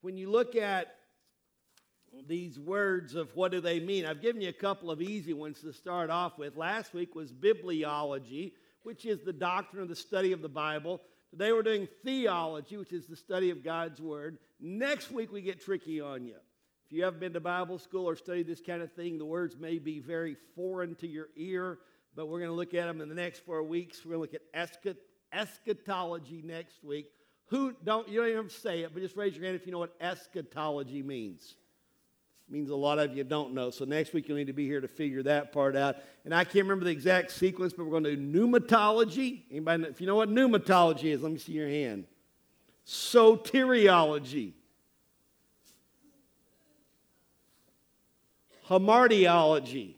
when you look at these words of what do they mean, I've given you a couple of easy ones to start off with. Last week was bibliology, which is the doctrine of the study of the Bible. Today we're doing theology, which is the study of God's Word. Next week we get tricky on you. If you haven't been to Bible school or studied this kind of thing, the words may be very foreign to your ear, but we're going to look at them in the next 4 weeks. We're going to look at eschatology next week. You don't even have to say it, but just raise your hand if you know what eschatology means. It means a lot of you don't know. So next week you'll need to be here to figure that part out. And I can't remember the exact sequence, but we're going to do pneumatology. Anybody, if you know what pneumatology is, let me see your hand. Soteriology. Hamartiology.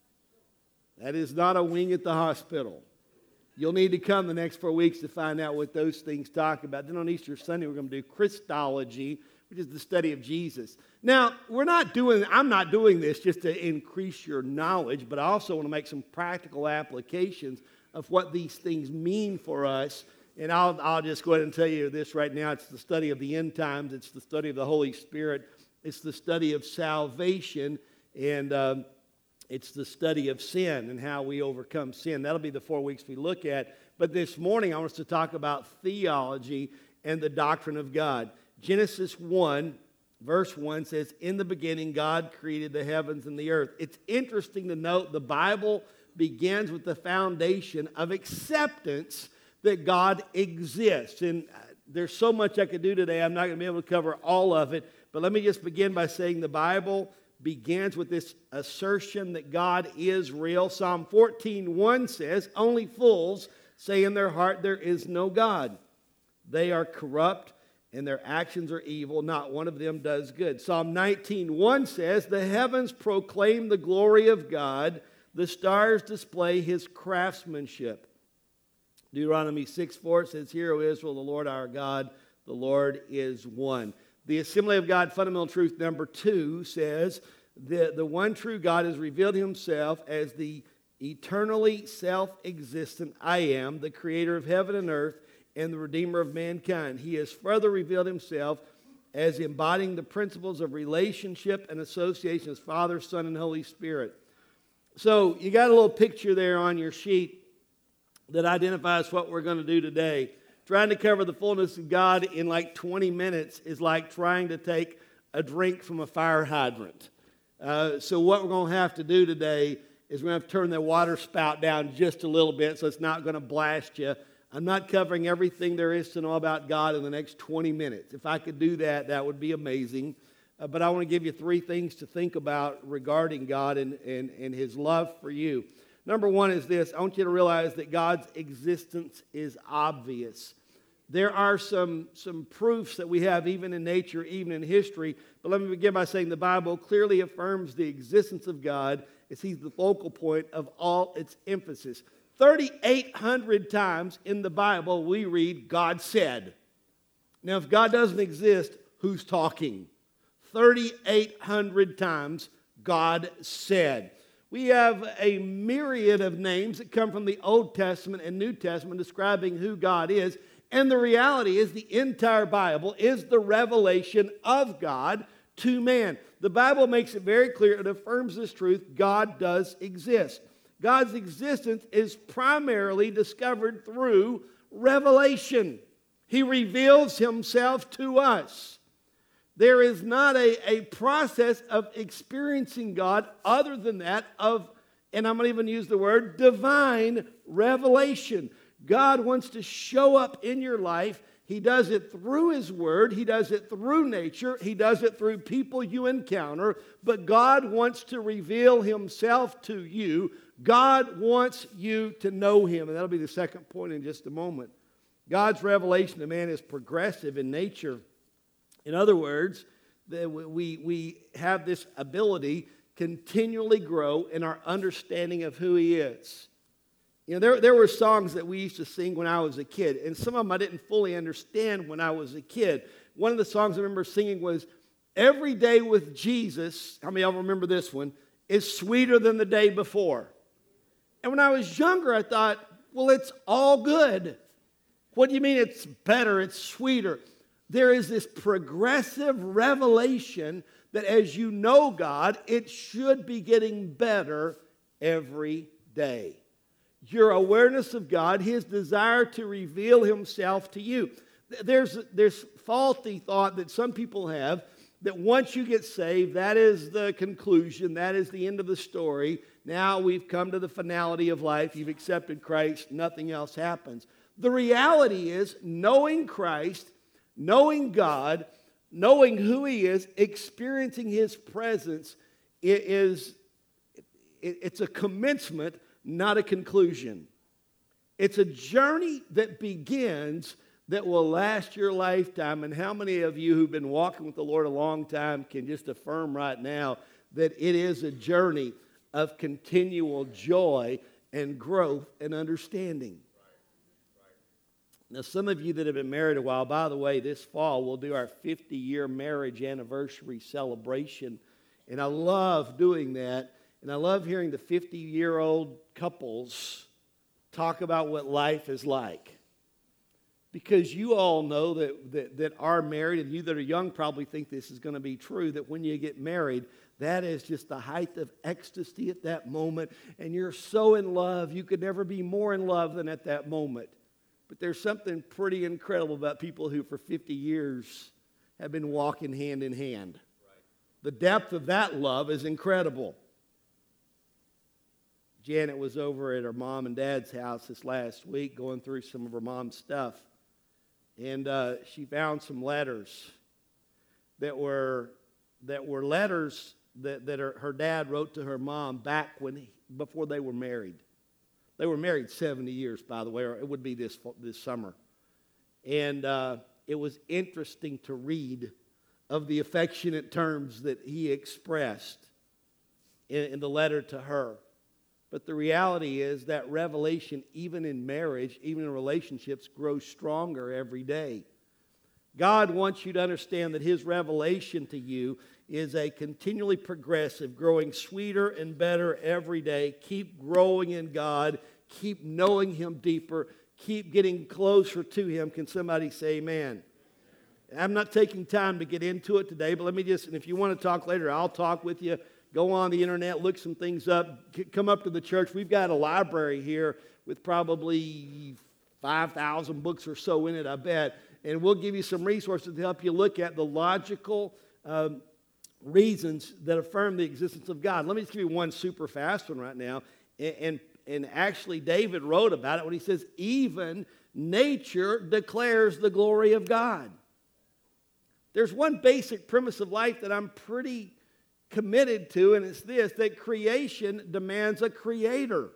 That is not a wing at the hospital. You'll need to come the next 4 weeks to find out what those things talk about. Then on Easter Sunday, we're going to do Christology, which is the study of Jesus. Now, I'm not doing this just to increase your knowledge, but I also want to make some practical applications of what these things mean for us. And I'll just go ahead and tell you this right now. It's the study of the end times. It's the study of the Holy Spirit. It's the study of salvation. And it's the study of sin and how we overcome sin. That'll be the 4 weeks we look at. But this morning, I want us to talk about theology and the doctrine of God. Genesis 1, verse 1 says, "In the beginning, God created the heavens and the earth." It's interesting to note the Bible begins with the foundation of acceptance that God exists. And there's so much I could do today. I'm not going to be able to cover all of it. But let me just begin by saying the Bible begins with this assertion that God is real. Psalm 14:1 says, "Only fools say in their heart there is no God. They are corrupt and their actions are evil. Not one of them does good." Psalm 19:1 says, "The heavens proclaim the glory of God. The stars display his craftsmanship." Deuteronomy 6:4 says, "Hear, O Israel, the Lord our God, the Lord is one." The Assembly of God fundamental truth number 2 says that the one true God has revealed himself as the eternally self-existent I am, the creator of heaven and earth, and the redeemer of mankind. He has further revealed himself as embodying the principles of relationship and association as Father, Son, and Holy Spirit. So you got a little picture there on your sheet that identifies what we're going to do today. Trying to cover the fullness of God in like 20 minutes is like trying to take a drink from a fire hydrant. So what we're going to have to do today is we're going to have to turn the water spout down just a little bit so it's not going to blast you. I'm not covering everything there is to know about God in the next 20 minutes. If I could do that, that would be amazing. But I want to give you 3 things to think about regarding God and his love for you. Number 1 is this. I want you to realize that God's existence is obvious. There are some proofs that we have even in nature, even in history. But let me begin by saying the Bible clearly affirms the existence of God as he's the focal point of all its emphasis. 3,800 times in the Bible we read, "God said." Now, if God doesn't exist, who's talking? 3,800 times, God said. We have a myriad of names that come from the Old Testament and New Testament describing who God is. And the reality is the entire Bible is the revelation of God to man. The Bible makes it very clear, it affirms this truth, God does exist. God's existence is primarily discovered through revelation. He reveals himself to us. There is not a process of experiencing God other than that of, and I'm going to even use the word, divine revelation. God wants to show up in your life. He does it through his word. He does it through nature. He does it through people you encounter. But God wants to reveal himself to you. God wants you to know him. And that'll be the second point in just a moment. God's revelation to man is progressive in nature. In other words, we have this ability continually grow in our understanding of who he is. You know, there were songs that we used to sing when I was a kid, and some of them I didn't fully understand when I was a kid. One of the songs I remember singing was, "Every day with Jesus," how many of y'all remember this one, "is sweeter than the day before." And when I was younger, I thought, well, it's all good. What do you mean it's better, it's sweeter? There is this progressive revelation that as you know God, it should be getting better every day. Your awareness of God, His desire to reveal Himself to you. There's faulty thought that some people have that once you get saved, that is the conclusion, that is the end of the story. Now we've come to the finality of life. You've accepted Christ. Nothing else happens. The reality is knowing Christ, knowing God, knowing who He is, experiencing His presence, it's a commencement, not a conclusion. It's a journey that begins that will last your lifetime. And how many of you who've been walking with the Lord a long time can just affirm right now that it is a journey of continual joy and growth and understanding? Now, some of you that have been married a while, by the way, this fall we'll do our 50-year marriage anniversary celebration. And I love doing that. And I love hearing the 50-year-old couples talk about what life is like. Because you all know that are married, and you that are young probably think this is going to be true, that when you get married, that is just the height of ecstasy at that moment. And you're so in love, you could never be more in love than at that moment. But there's something pretty incredible about people who for 50 years have been walking hand in hand. Right. The depth of that love is incredible. Janet was over at her mom and dad's house this last week going through some of her mom's stuff. And she found some letters that were letters that her dad wrote to her mom back before they were married. They were married 70 years, by the way, or it would be this summer. And it was interesting to read of the affectionate terms that he expressed in the letter to her. But the reality is that revelation, even in marriage, even in relationships, grows stronger every day. God wants you to understand that His revelation to you is a continually progressive, growing sweeter and better every day. Keep growing in God. Keep knowing Him deeper. Keep getting closer to Him. Can somebody say amen? I'm not taking time to get into it today, but let me just, and if you want to talk later, I'll talk with you. Go on the internet, look some things up, come up to the church. We've got a library here with probably 5,000 books or so in it, I bet. And we'll give you some resources to help you look at the logical reasons that affirm the existence of God. Let me just give you one super fast one right now. And actually, David wrote about it when he says, even nature declares the glory of God. There's one basic premise of life that I'm pretty committed to, and it's this, that creation demands a creator.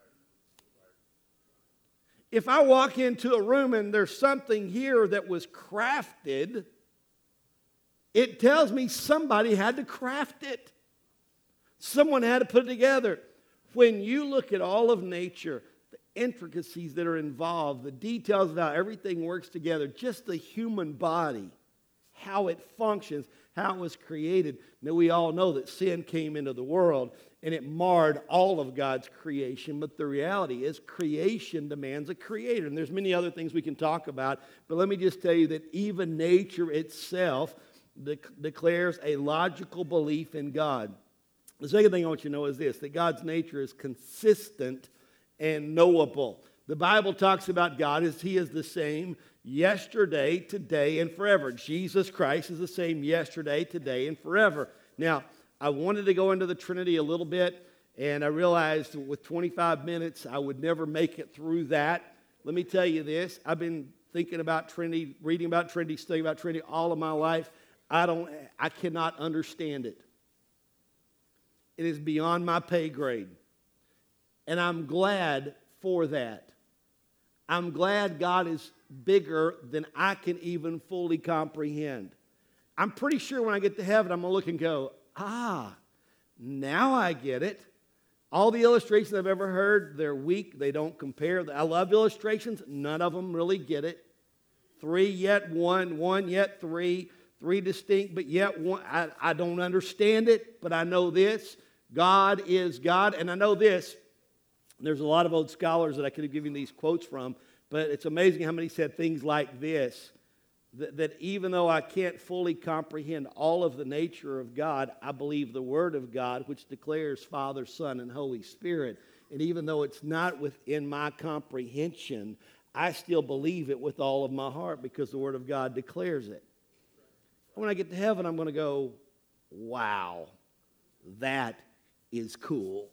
If I walk into a room and there's something here that was crafted, it tells me somebody had to craft it. Someone had to put it together. When you look at all of nature, the intricacies that are involved, the details of how everything works together, just the human body, how it functions, how it was created. Now, we all know that sin came into the world and it marred all of God's creation, but the reality is creation demands a creator. And there's many other things we can talk about, but let me just tell you that even nature itself declares a logical belief in God. The second thing I want you to know is this, that God's nature is consistent and knowable. The Bible talks about God as He is the same yesterday, today, and forever. Jesus Christ is the same yesterday, today, and forever. Now, I wanted to go into the Trinity a little bit, and I realized with 25 minutes I would never make it through that. Let me tell you this. I've been thinking about Trinity, reading about Trinity, studying about Trinity all of my life. I cannot understand it. It is beyond my pay grade. And I'm glad for that. I'm glad God is bigger than I can even fully comprehend. I'm pretty sure when I get to heaven, I'm going to look and go, now I get it. All the illustrations I've ever heard, they're weak. They don't compare. I love illustrations. None of them really get it. 3 yet 1, 1 yet 3, 3 distinct, but yet one. I don't understand it, but I know this. God is God. And I know this. There's a lot of old scholars that I could have given these quotes from, but it's amazing how many said things like this. that even though I can't fully comprehend all of the nature of God, I believe the Word of God, which declares Father, Son, and Holy Spirit. And even though it's not within my comprehension, I still believe it with all of my heart because the Word of God declares it. When I get to heaven, I'm going to go, wow, that is cool.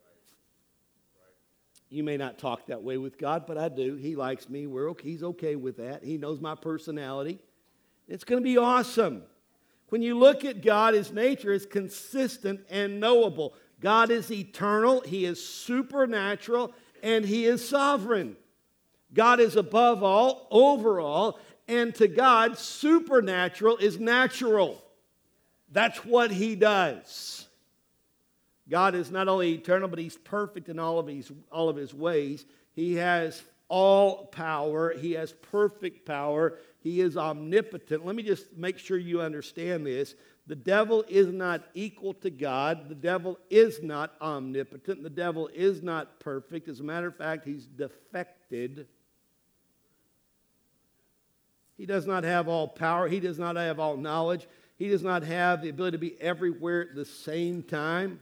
You may not talk that way with God, but I do. He likes me. He's okay with that. He knows my personality. It's going to be awesome. When you look at God, His nature is consistent and knowable. God is eternal. He is supernatural, and He is sovereign. God is above all, over all, and to God, supernatural is natural. That's what He does. God is not only eternal, but He's perfect in all of His ways. He has all power. He has perfect power. He is omnipotent. Let me just make sure you understand this. The devil is not equal to God. The devil is not omnipotent. The devil is not perfect. As a matter of fact, he's defected. He does not have all power. He does not have all knowledge. He does not have the ability to be everywhere at the same time.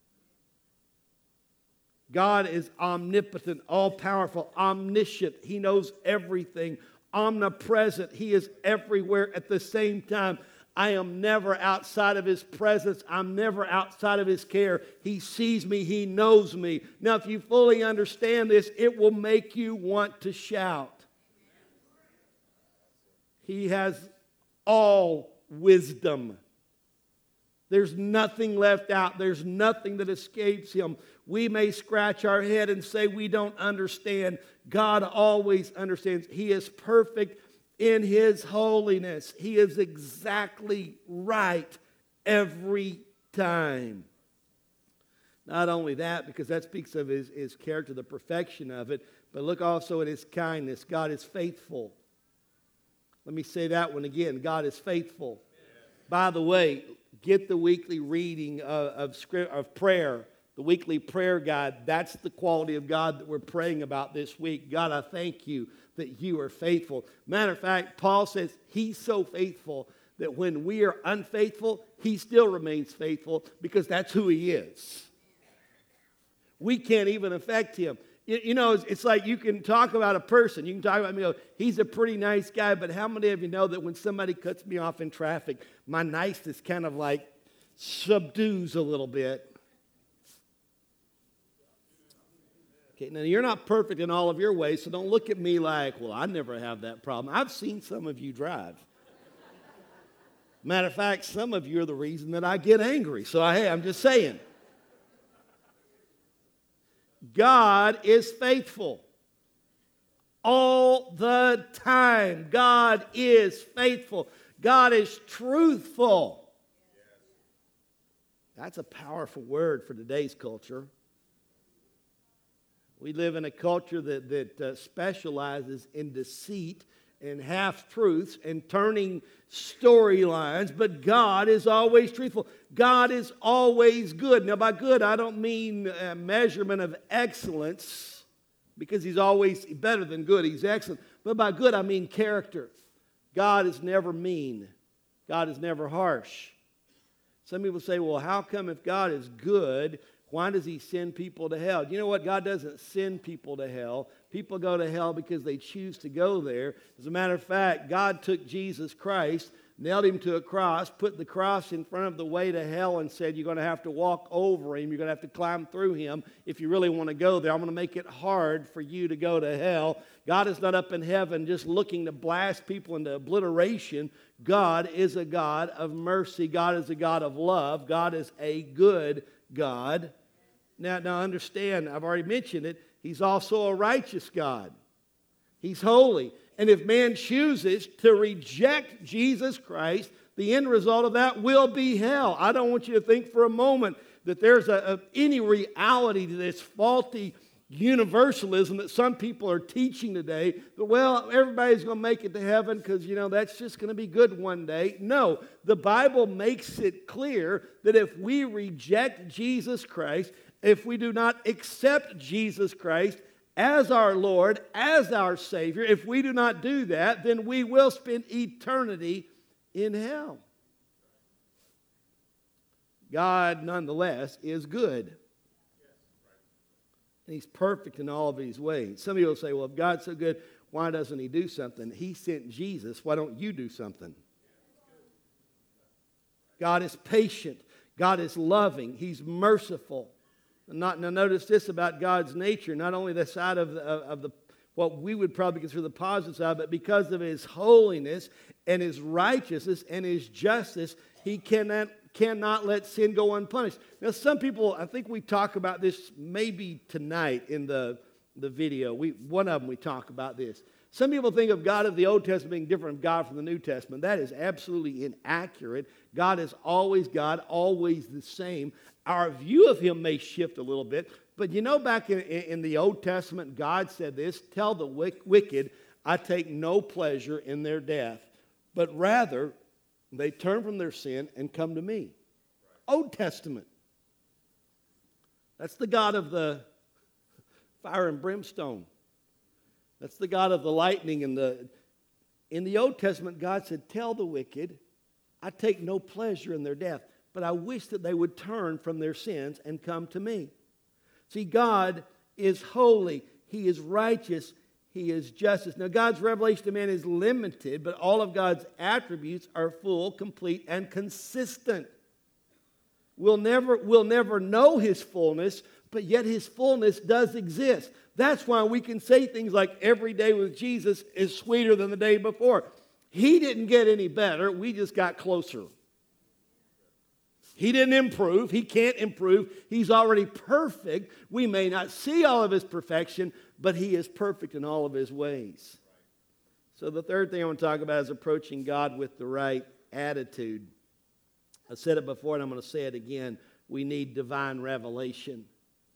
God is omnipotent, all-powerful, omniscient. He knows everything. Omnipresent. He is everywhere at the same time. I am never outside of His presence. I'm never outside of His care. He sees me. He knows me. Now, if you fully understand this, it will make you want to shout. He has all wisdom. There's nothing left out. There's nothing that escapes Him. We may scratch our head and say we don't understand. God always understands. He is perfect in His holiness. He is exactly right every time. Not only that, because that speaks of His character, the perfection of it, but look also at His kindness. God is faithful. Let me say that one again. God is faithful. By the way, get the weekly reading of prayer, the weekly prayer guide. That's the quality of God that we're praying about this week. God, I thank You that You are faithful. Matter of fact, Paul says He's so faithful that when we are unfaithful, He still remains faithful because that's who He is. We can't even affect Him. You know, it's like you can talk about a person. You can talk about me, he's a pretty nice guy, but how many of you know that when somebody cuts me off in traffic, my niceness kind of like subdues a little bit? Okay, now you're not perfect in all of your ways, so don't look at me like, well, I never have that problem. I've seen some of you drive. Matter of fact, some of you are the reason that I get angry. So, hey, I'm just saying. God is faithful all the time. God is faithful. God is truthful. That's a powerful word for today's culture. We live in a culture that specializes in deceit and half-truths and turning storylines, but God is always truthful. God is always good. Now, by good, I don't mean a measurement of excellence, because He's always better than good. He's excellent. But by good, I mean character. God is never mean. God is never harsh. Some people say, well, how come if God is good, why does He send people to hell? You know what? God doesn't send people to hell. People go to hell because they choose to go there. As a matter of fact, God took Jesus Christ, nailed Him to a cross, put the cross in front of the way to hell and said, you're going to have to walk over Him. You're going to have to climb through Him if you really want to go there. I'm going to make it hard for you to go to hell. God is not up in heaven just looking to blast people into obliteration. God is a God of mercy. God is a God of love. God is a good God. Now understand, I've already mentioned it, He's also a righteous God. He's holy. And if man chooses to reject Jesus Christ, the end result of that will be hell. I don't want you to think for a moment that there's any reality to this faulty universalism that some people are teaching today. That, well, everybody's going to make it to heaven because, that's just going to be good one day. No, the Bible makes it clear that if we reject Jesus Christ, if we do not accept Jesus Christ as our Lord, as our Savior. If we do not do that, then we will spend eternity in hell. God, nonetheless, is good. And He's perfect in all of His ways. Some people say, well, if God's so good, why doesn't He do something? He sent Jesus. Why don't you do something? God is patient. God is loving. He's merciful. Now notice this about God's nature. Not only the side of the what we would probably consider the positive side, but because of His holiness and His righteousness and His justice, He cannot let sin go unpunished. Now, some people, I think we talk about this maybe tonight in the video. One of them we talk about this. Some people think of God of the Old Testament being different from God from the New Testament. That is absolutely inaccurate. God is always God, always the same. Our view of Him may shift a little bit, but you know, back in the Old Testament, God said this, tell the wicked, I take no pleasure in their death, but rather they turn from their sin and come to me. Old Testament. That's the God of the fire and brimstone. That's the God of the lightning. In the Old Testament, God said, tell the wicked, I take no pleasure in their death, but I wish that they would turn from their sins and come to me. See, God is holy. He is righteous. He is justice. Now, God's revelation to man is limited, but all of God's attributes are full, complete, and consistent. We'll never know His fullness, but yet His fullness does exist. That's why we can say things like every day with Jesus is sweeter than the day before. He didn't get any better. We just got closer. He didn't improve. He can't improve. He's already perfect. We may not see all of His perfection, but He is perfect in all of His ways. So the third thing I want to talk about is approaching God with the right attitude. I said it before and I'm going to say it again. We need divine revelation.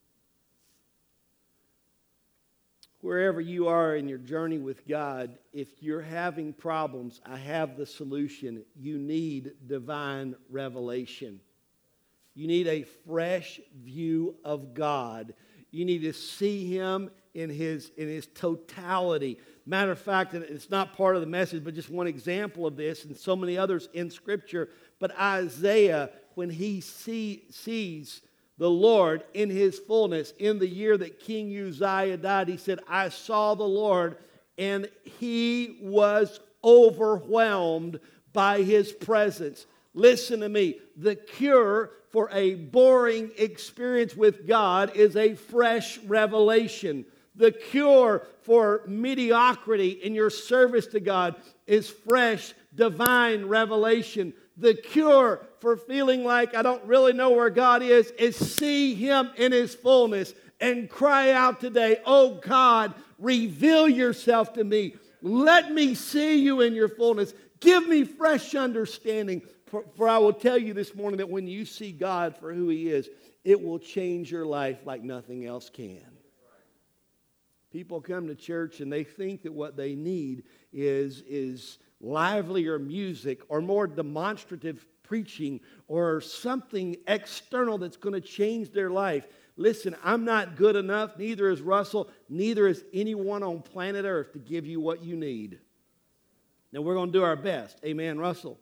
Wherever you are in your journey with God, if you're having problems, I have the solution. You need divine revelation. You need a fresh view of God. You need to see Him in His totality. Matter of fact, and it's not part of the message, but just one example of this, and so many others in Scripture. But Isaiah, when he sees the Lord in His fullness, in the year that King Uzziah died, he said, I saw the Lord, and He was overwhelmed by His presence. Listen to me. The cure for a boring experience with God is a fresh revelation. The cure for mediocrity in your service to God is fresh divine revelation. The cure for feeling like I don't really know where God is see Him in His fullness and cry out today, oh God, reveal Yourself to me. Let me see You in Your fullness. Give me fresh understanding. For I will tell you this morning that when you see God for who He is, it will change your life like nothing else can. People come to church and they think that what they need is livelier music or more demonstrative preaching or something external that's going to change their life. Listen, I'm not good enough, neither is Russell, neither is anyone on planet Earth to give you what you need. Now we're going to do our best. Amen, Russell?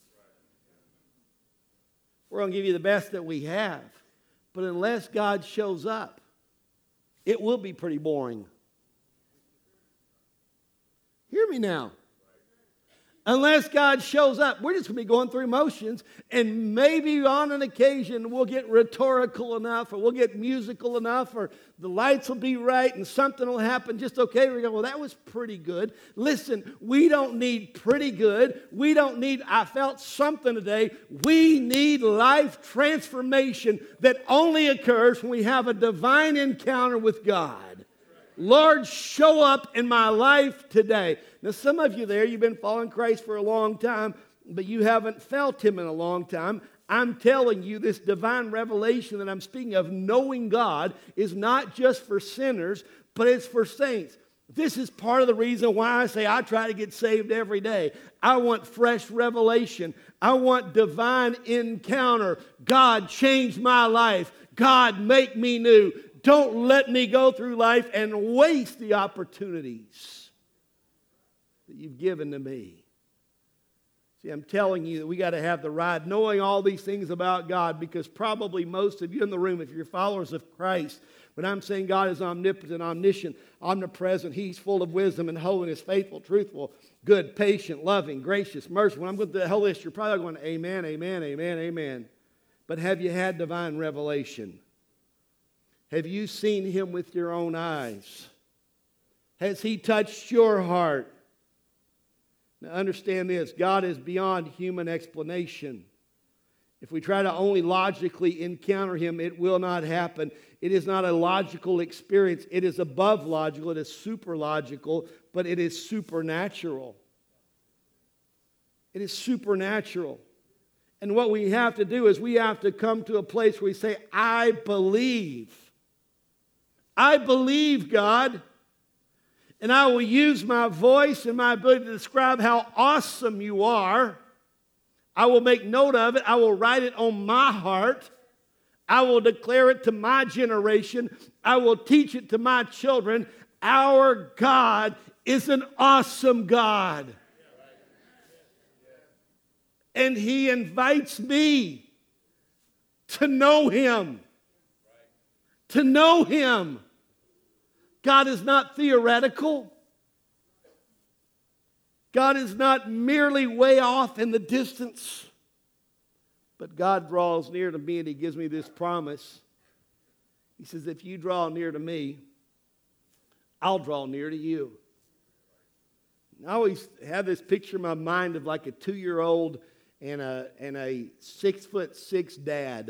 We're going to give you the best that we have. But unless God shows up, it will be pretty boring. Hear me now. Unless God shows up, we're just going to be going through motions, and maybe on an occasion we'll get rhetorical enough, or we'll get musical enough, or the lights will be right, and something will happen just okay. We go, well, that was pretty good. Listen, we don't need pretty good. We don't need, I felt something today. We need life transformation that only occurs when we have a divine encounter with God. Lord, show up in my life today. Now, some of you there, you've been following Christ for a long time, but you haven't felt Him in a long time. I'm telling you, this divine revelation that I'm speaking of, knowing God, is not just for sinners, but it's for saints. This is part of the reason why I say I try to get saved every day. I want fresh revelation. I want divine encounter. God, change my life. God, make me new. Don't let me go through life and waste the opportunities that you've given to me. See, I'm telling you that we got to have the right, knowing all these things about God, because probably most of you in the room, if you're followers of Christ, when I'm saying God is omnipotent, omniscient, omnipresent, He's full of wisdom and holiness, faithful, truthful, good, patient, loving, gracious, merciful. When I'm going through the whole list, you're probably going, amen, amen, amen, amen. But have you had divine revelation? Have you seen Him with your own eyes? Has He touched your heart? Now understand this, God is beyond human explanation. If we try to only logically encounter Him, it will not happen. It is not a logical experience. It is above logical. It is super logical, but it is supernatural. It is supernatural. And what we have to do is we have to come to a place where we say, I believe. I believe, God. And I will use my voice and my ability to describe how awesome you are. I will make note of it. I will write it on my heart. I will declare it to my generation. I will teach it to my children. Our God is an awesome God. And He invites me to know Him. To know Him. God is not theoretical. God is not merely way off in the distance. But God draws near to me and He gives me this promise. He says, if you draw near to me, I'll draw near to you. And I always have this picture in my mind of like a 2-year-old and a 6'6" dad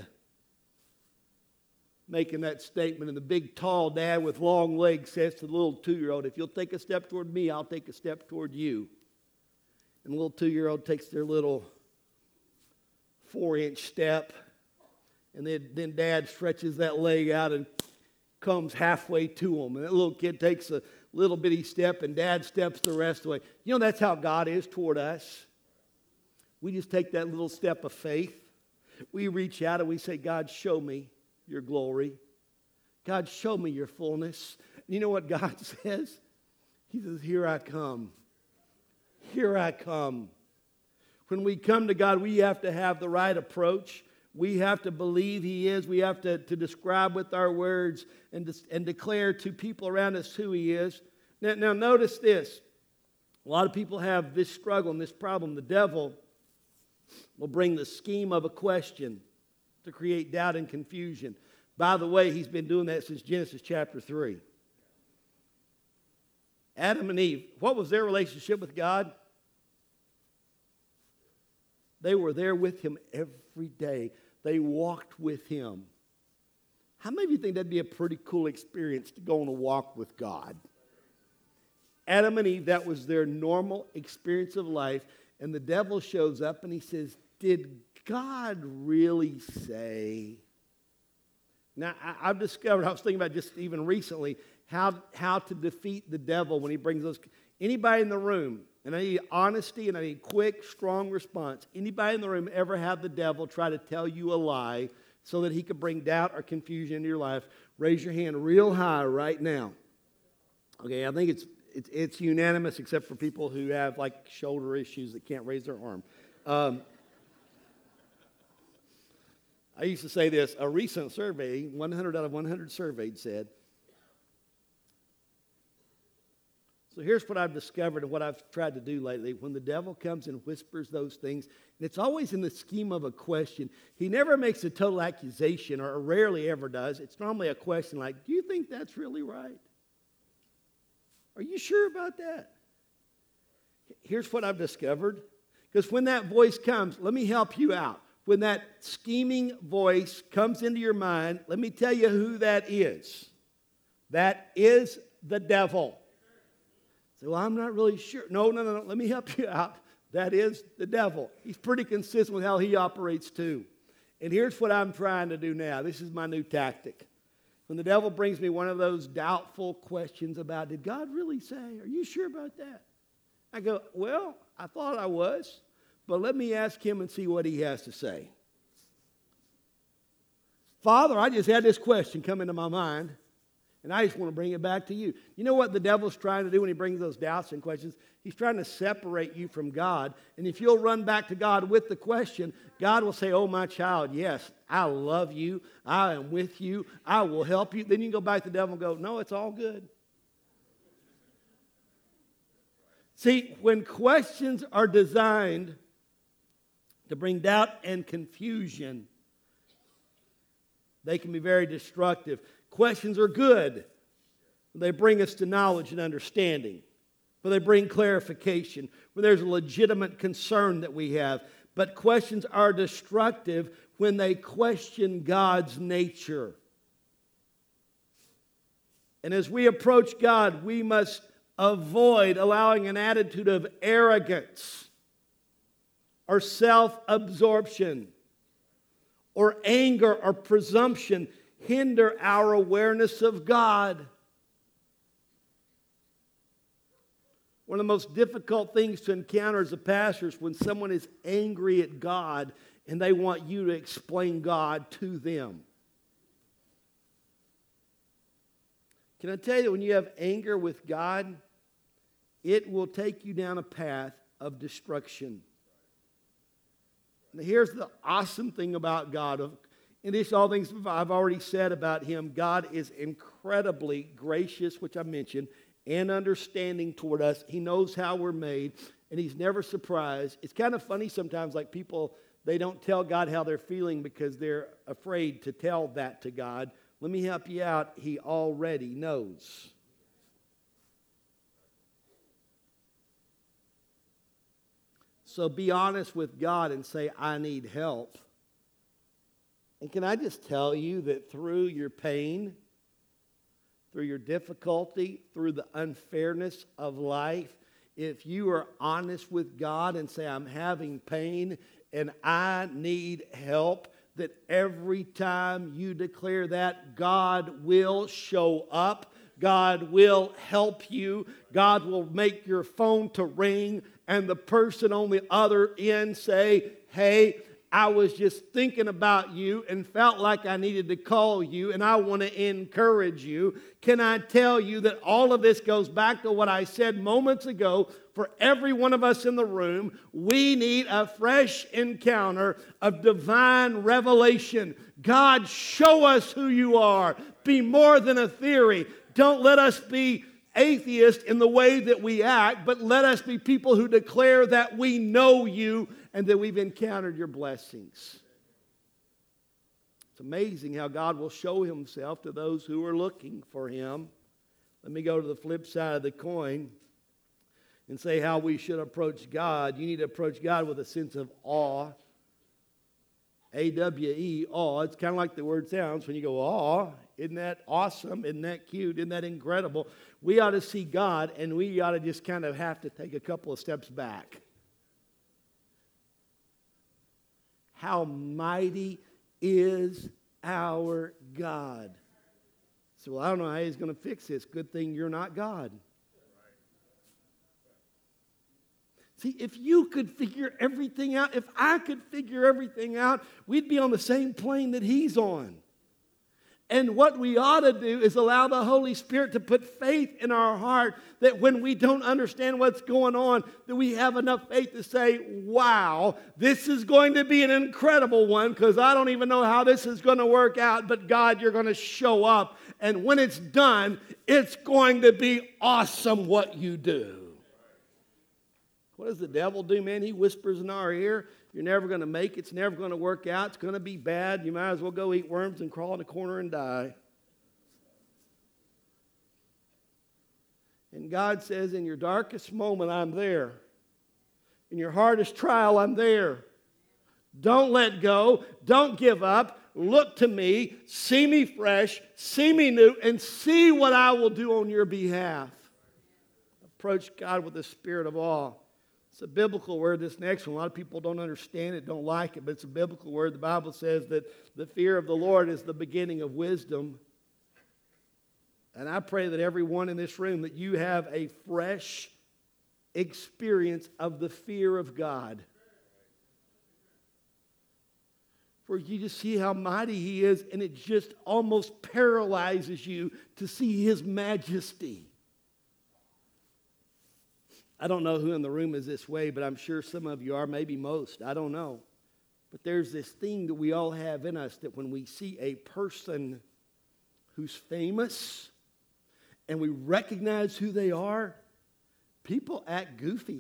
making that statement, and the big tall dad with long legs says to the little 2-year-old, if you'll take a step toward me, I'll take a step toward you. And the little 2-year-old takes their little 4-inch step, and then dad stretches that leg out and comes halfway to him. And that little kid takes a little bitty step, and dad steps the rest of the way. You know, that's how God is toward us. We just take that little step of faith. We reach out and we say, God, show me your glory. God, show me your fullness. And you know what God says? He says, here I come. Here I come. When we come to God, we have to have the right approach. We have to believe He is. We have to describe with our words and declare to people around us who He is. Now notice this. A lot of people have this struggle and this problem. The devil will bring the scheme of a question to create doubt and confusion. By the way, he's been doing that since Genesis chapter 3. Adam and Eve, what was their relationship with God? They were there with Him every day. They walked with Him. How many of you think that'd be a pretty cool experience to go on a walk with God? Adam and Eve, that was their normal experience of life. And the devil shows up and he says, did God really say? Now, I've discovered, I was thinking about just even recently, how to defeat the devil when he brings those. Anybody in the room, and I need honesty and I need quick, strong response. Anybody in the room ever had the devil try to tell you a lie so that he could bring doubt or confusion into your life? Raise your hand real high right now. Okay, I think it's unanimous except for people who have like shoulder issues that can't raise their arm. I used to say this, a recent survey, 100 out of 100 surveyed said, so here's what I've discovered and what I've tried to do lately. When the devil comes and whispers those things, and it's always in the scheme of a question, he never makes a total accusation, or rarely ever does. It's normally a question like, do you think that's really right? Are you sure about that? Here's what I've discovered. Because when that voice comes, let me help you out. When that scheming voice comes into your mind, let me tell you who that is. That is the devil. So, well, I'm not really sure. No. Let me help you out. That is the devil. He's pretty consistent with how he operates too. And here's what I'm trying to do now. This is my new tactic. When the devil brings me one of those doubtful questions about, did God really say? Are you sure about that? I go, well, I thought I was. But let me ask him and see what he has to say. Father, I just had this question come into my mind. And I just want to bring it back to you. You know what the devil's trying to do when he brings those doubts and questions? He's trying to separate you from God. And if you'll run back to God with the question, God will say, oh, my child, yes, I love you. I am with you. I will help you. Then you can go back to the devil and go, no, it's all good. See, when questions are designed to bring doubt and confusion, they can be very destructive. Questions are good. They bring us to knowledge and understanding. But they bring clarification. When there's a legitimate concern that we have. But questions are destructive when they question God's nature. And as we approach God, we must avoid allowing an attitude of arrogance or self-absorption or anger or presumption hinder our awareness of God. One of the most difficult things to encounter as a pastor is when someone is angry at God and they want you to explain God to them. Can I tell you that when you have anger with God, it will take you down a path of destruction. Now, here's the awesome thing about God. In addition to all things I've already said about Him, God is incredibly gracious, which I mentioned, and understanding toward us. He knows how we're made, and He's never surprised. It's kind of funny sometimes, like people, they don't tell God how they're feeling because they're afraid to tell that to God. Let me help you out. He already knows. So be honest with God and say, I need help. And can I just tell you that through your pain, through your difficulty, through the unfairness of life, if you are honest with God and say, I'm having pain and I need help, that every time you declare that, God will show up. God will help you. God will make your phone to ring and the person on the other end say, hey, I was just thinking about you and felt like I needed to call you, and I want to encourage you. Can I tell you that all of this goes back to what I said moments ago? For every one of us in the room, we need a fresh encounter of divine revelation. God, show us who you are. Be more than a theory. Don't let us be atheists in the way that we act, but let us be people who declare that we know you and that we've encountered your blessings. It's amazing how God will show Himself to those who are looking for Him. Let me go to the flip side of the coin and say how we should approach God. You need to approach God with a sense of awe. A-W-E, awe. It's kind of like the word sounds when you go, awe. Isn't that awesome? Isn't that cute? Isn't that incredible? We ought to see God, and we ought to just kind of have to take a couple of steps back. How mighty is our God? So, well, I don't know how He's going to fix this. Good thing you're not God. See, if you could figure everything out, if I could figure everything out, we'd be on the same plane that He's on. And what we ought to do is allow the Holy Spirit to put faith in our heart that when we don't understand what's going on, that we have enough faith to say, wow, this is going to be an incredible one because I don't even know how this is going to work out, but God, you're going to show up. And when it's done, it's going to be awesome what you do. What does the devil do, man? He whispers in our ear, you're never going to make it. It's never going to work out. It's going to be bad. You might as well go eat worms and crawl in a corner and die. And God says, in your darkest moment, I'm there. In your hardest trial, I'm there. Don't let go. Don't give up. Look to me. See me fresh. See me new. And see what I will do on your behalf. Approach God with a spirit of awe. It's a biblical word, this next one. A lot of people don't understand it, don't like it, but it's a biblical word. The Bible says that the fear of the Lord is the beginning of wisdom. And I pray that everyone in this room, that you have a fresh experience of the fear of God. where you just see how mighty He is, and it just almost paralyzes you to see His majesty. I don't know who in the room is this way, but I'm sure some of you are, maybe most. I don't know. But there's this thing that we all have in us that when we see a person who's famous and we recognize who they are, people act goofy.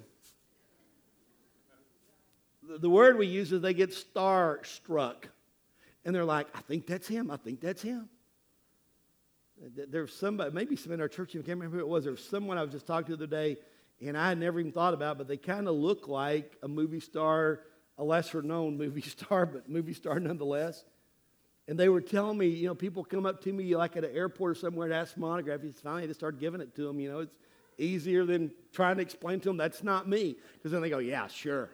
The word we use is they get starstruck. And they're like, I think that's him. I think that's him. There's somebody, maybe some in our church, I can't remember who it was. There was someone I was just talking to the other day, and I had never even thought about it, but they kind of look like a movie star, a lesser-known movie star, but movie star nonetheless. And they were telling me, people come up to me like at an airport or somewhere to ask for my autograph. Finally, I just started giving it to them. It's easier than trying to explain to them that's not me. Because then they go, yeah, sure.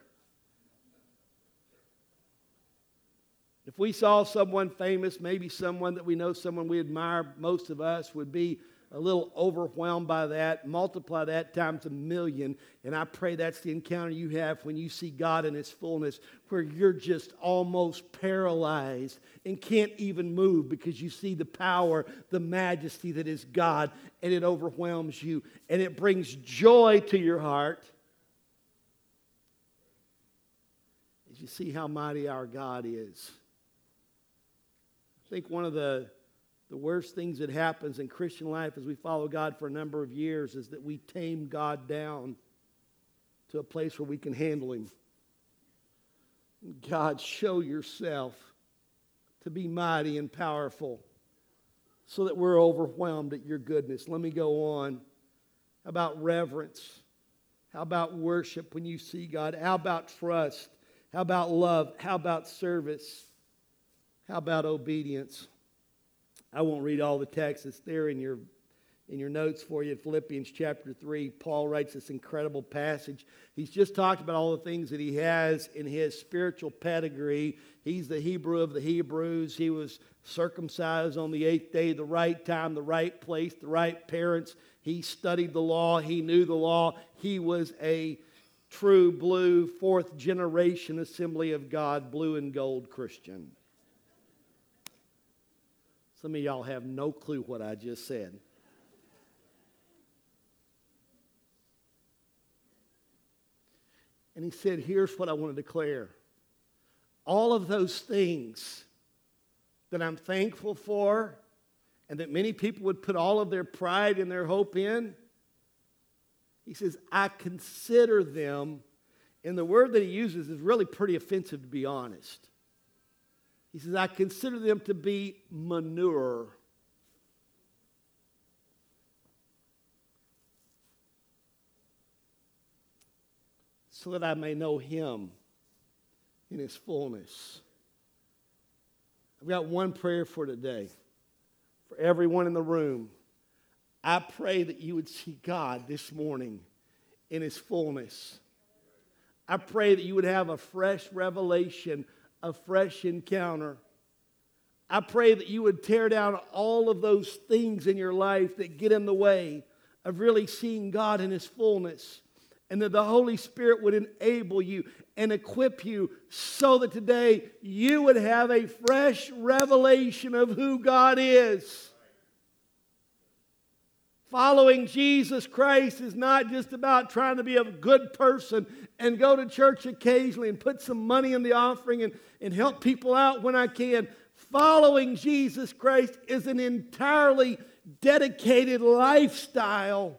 If we saw someone famous, maybe someone that we know, someone we admire, most of us would be a little overwhelmed by that. Multiply that times 1,000,000. And I pray that's the encounter you have when you see God in His fullness, where you're just almost paralyzed and can't even move because you see the power, the majesty that is God, and it overwhelms you. And it brings joy to your heart as you see how mighty our God is. I think one of the worst things that happens in Christian life as we follow God for a number of years is that we tame God down to a place where we can handle Him. God, show yourself to be mighty and powerful so that we're overwhelmed at your goodness. Let me go on. How about reverence? How about worship when you see God? How about trust? How about love? How about service? How about obedience? I won't read all the text. It's there in your notes for you. Philippians chapter 3, Paul writes this incredible passage. He's just talked about all the things that he has in his spiritual pedigree. He's the Hebrew of the Hebrews. He was circumcised on the 8th day, the right time, the right place, the right parents. He studied the law. He knew the law. He was a true blue, 4th generation Assembly of God, blue and gold Christian. Some of y'all have no clue what I just said. And he said, here's what I want to declare. All of those things that I'm thankful for and that many people would put all of their pride and their hope in, he says, I consider them, and the word that he uses is really pretty offensive, to be honest. He says, I consider them to be manure. So that I may know Him in His fullness. I've got one prayer for today. For everyone in the room. I pray that you would see God this morning in His fullness. I pray that you would have a fresh revelation, a fresh encounter. I pray that you would tear down all of those things in your life that get in the way of really seeing God in His fullness. And that the Holy Spirit would enable you and equip you so that today you would have a fresh revelation of who God is. Following Jesus Christ is not just about trying to be a good person and go to church occasionally and put some money in the offering and help people out when I can. Following Jesus Christ is an entirely dedicated lifestyle.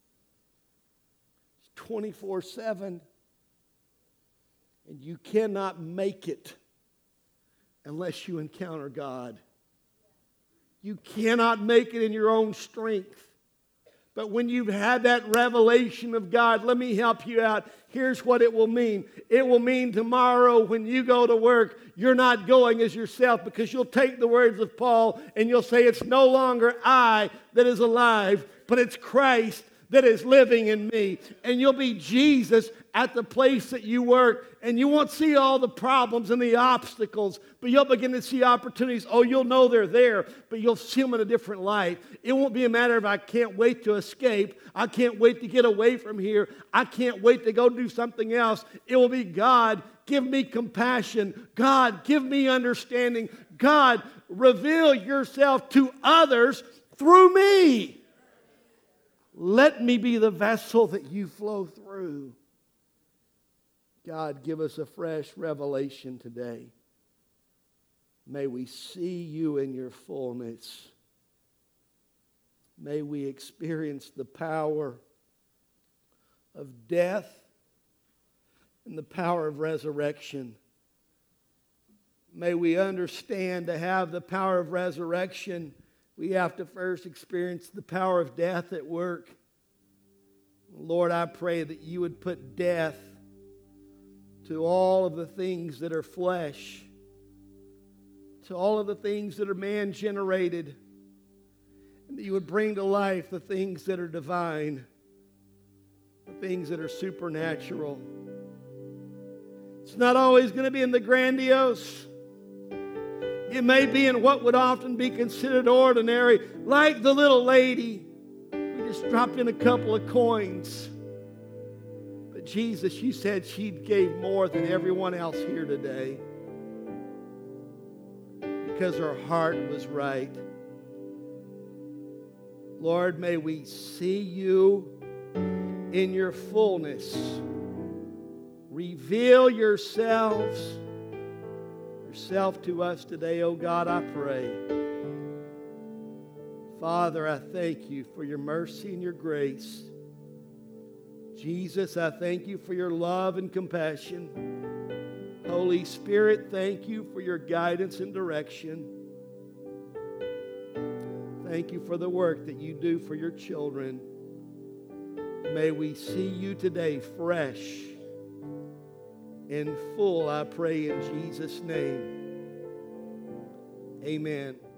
24/7. And you cannot make it unless you encounter God. You cannot make it in your own strength. But when you've had that revelation of God, let me help you out. Here's what it will mean. It will mean tomorrow when you go to work, you're not going as yourself, because you'll take the words of Paul and you'll say, it's no longer I that is alive, but it's Christ that is living in me. And you'll be Jesus at the place that you work. And you won't see all the problems and the obstacles, but you'll begin to see opportunities. Oh, you'll know they're there, but you'll see them in a different light. It won't be a matter of I can't wait to escape. I can't wait to get away from here. I can't wait to go do something else. It will be, God, give me compassion. God, give me understanding. God, reveal yourself to others through me. Let me be the vessel that you flow through. God, give us a fresh revelation today. May we see you in your fullness. May we experience the power of death and the power of resurrection. May we understand to have the power of resurrection, we have to first experience the power of death at work. Lord, I pray that you would put death to all of the things that are flesh, to all of the things that are man-generated, and that you would bring to life the things that are divine, the things that are supernatural. It's not always going to be in the grandiose. It may be in what would often be considered ordinary, like the little lady who just dropped in a couple of coins. But Jesus, you said she gave more than everyone else here today because her heart was right. Lord, may we see you in your fullness. Reveal yourself to us today, oh God, I pray. Father, I thank you for your mercy and your grace. Jesus, I thank you for your love and compassion. Holy Spirit, thank you for your guidance and direction. Thank you for the work that you do for your children. May we see you today fresh and full, I pray in Jesus' name. Amen.